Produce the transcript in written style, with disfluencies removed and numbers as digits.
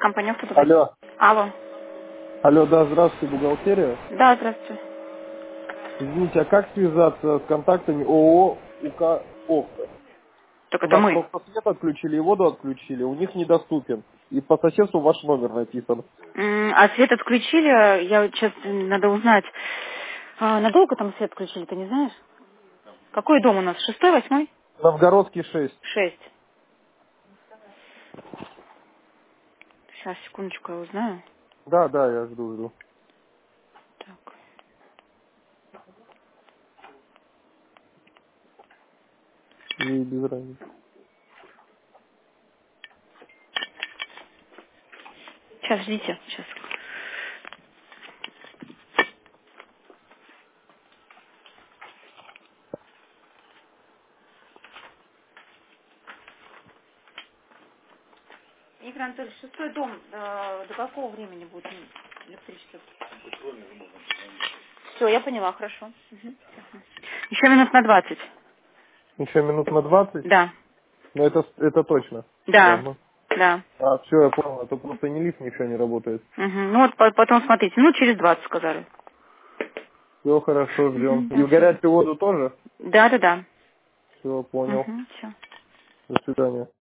Компания «Автодобрый». Алло. Алло. Алло, да, здравствуйте, бухгалтерия. Да, здравствуйте. Извините, а как связаться с контактами ООО УК «Овка»? Так У это нас мы. просто свет отключили и воду отключили, у них недоступен. И по соседству ваш номер написан. А свет отключили, я вот сейчас надо узнать. Надолго там свет отключили, ты не знаешь? Какой дом у нас? 6-й, 8-й? Новгородский 6. 6. Сейчас, секундочку, я узнаю. Да, да, я жду. Так. Ей без разницы. Сейчас, ждите, сейчас. Игорь Анатольевич, 6-й дом, до какого времени будет электричество? Все, я поняла, хорошо. Еще минут на 20. Еще минут на 20? Да, Но это точно. да, Ладно. да. А, все, я понял, это просто не лифт, ничего не работает. Мгм. Ну вот потом смотрите, минут через 20 сказали. Все хорошо, ждем. И в Спасибо. горячую воду тоже? Да, да, да. Все, понял. Все. До свидания.